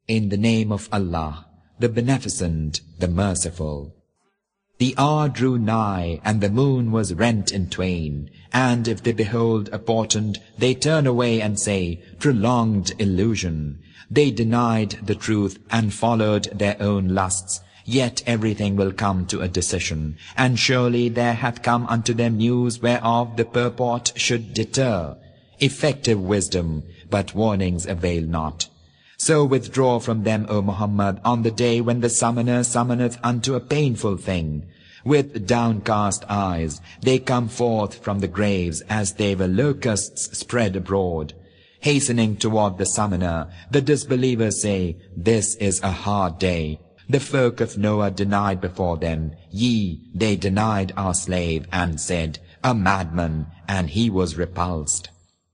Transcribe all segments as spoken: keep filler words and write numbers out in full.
In the name of Allah, the Beneficent, the Merciful. The hour drew nigh, and the moon was rent in twain, and if they behold a portent, they turn away and say, prolonged illusion. They denied the truth and followed their own lusts. Yet everything will come to a decision, and surely there hath come unto them news whereof the purport should deter. Effective wisdom, but warnings avail not. So withdraw from them, O Muhammad, on the day when the summoner summoneth unto a painful thing. With downcast eyes they come forth from the graves as they were locusts spread abroad. Hastening toward the summoner, the disbelievers say, this is a hard day. The folk of Noah denied before them, Ye, they denied our slave, and said, a madman, and he was repulsed.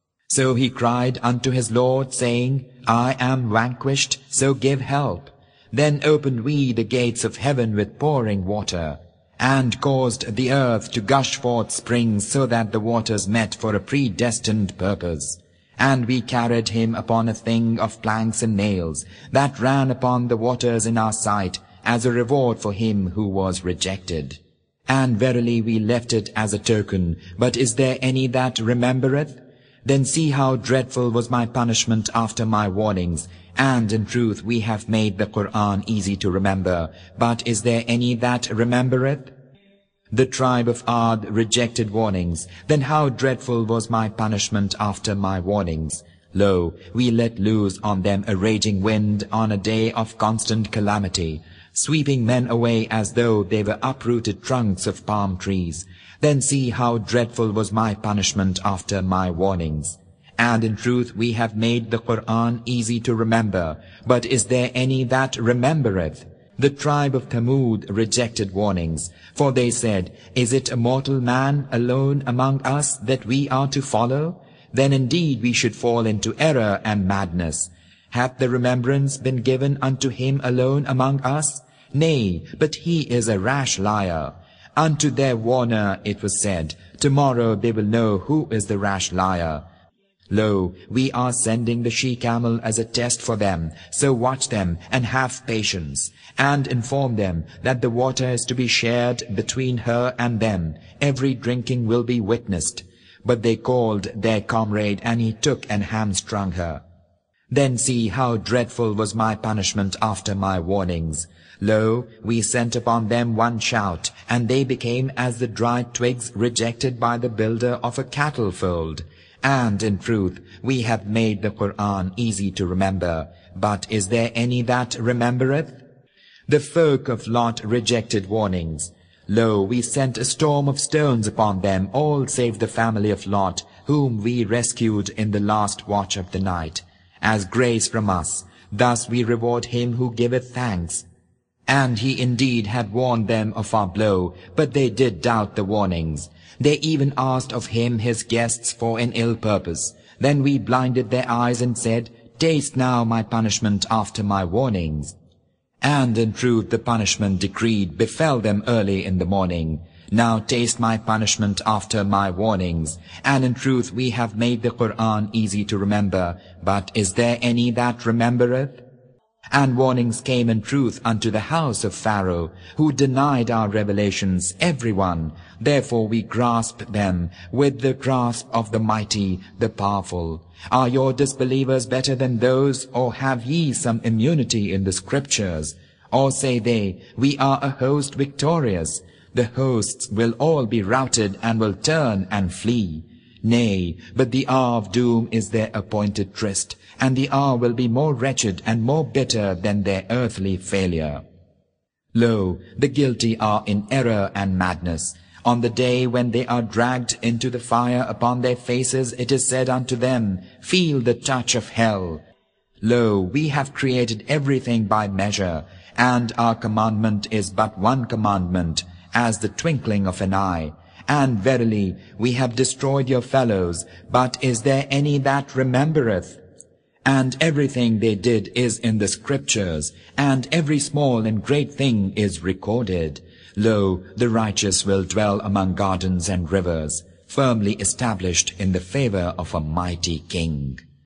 So he cried unto his Lord, saying, I am vanquished, so give help. Then opened we the gates of heaven with pouring water, and caused the earth to gush forth springs, so that the waters met for a predestined purpose. And we carried him upon a thing of planks and nails, that ran upon the waters in our sight, as a reward for him who was rejected. And verily we left it as a token, but is there any that remembereth? Then see how dreadful was my punishment after my warnings. And in truth we have made the Qur'an easy to remember, but is there any that remembereth? The tribe of Ad rejected warnings. Then how dreadful was my punishment after my warnings. Lo, we let loose on them a raging wind on a day of constant calamity, sweeping men away as though they were uprooted trunks of palm trees. Then see how dreadful was my punishment after my warnings. And in truth we have made the Qur'an easy to remember, but is there any that remembereth? The tribe of Thamud rejected warnings, for they said, is it a mortal man alone among us that we are to follow? Then indeed we should fall into error and madness. Hath the remembrance been given unto him alone among us? Nay, but he is a rash liar. Unto their warner it was said, tomorrow they will know who is the rash liar. Lo, we are sending the she-camel as a test for them, so watch them and have patience, and inform them that the water is to be shared between her and them. Every drinking will be witnessed. But they called their comrade, and he took and hamstrung her. Then see how dreadful was my punishment after my warnings. Lo, we sent upon them one shout, and they became as the dried twigs rejected by the builder of a cattle fold. And in truth, we have made the Qur'an easy to remember, but is there any that remembereth? The folk of Lot rejected warnings. Lo, we sent a storm of stones upon them, all save the family of Lot, whom we rescued in the last watch of the night, as grace from us. Thus we reward him who giveth thanks. And he indeed had warned them of our blow, but they did doubt the warnings. They even asked of him his guests for an ill purpose. Then we blinded their eyes and said, taste now my punishment after my warnings. And in truth the punishment decreed befell them early in the morning. Now taste my punishment after my warnings. And in truth we have made the Qur'an easy to remember, but is there any that remembereth? And warnings came in truth unto the house of Pharaoh, who denied our revelations, every one. Therefore we grasped them with the grasp of the mighty, the powerful. Are your disbelievers better than those, or have ye some immunity in the scriptures? Or say they, we are a host victorious. The hosts will all be routed and will turn and flee. Nay, but the hour of doom is their appointed tryst, and the hour will be more wretched and more bitter than their earthly failure. Lo, the guilty are in error and madness. On the day when they are dragged into the fire upon their faces, it is said unto them, feel the touch of hell. Lo, we have created everything by measure, and our commandment is but one commandment, as the twinkling of an eye. And verily, we have destroyed your fellows, but is there any that remembereth? And everything they did is in the scriptures, and every small and great thing is recorded. Lo, the righteous will dwell among gardens and rivers, firmly established in the favor of a mighty king.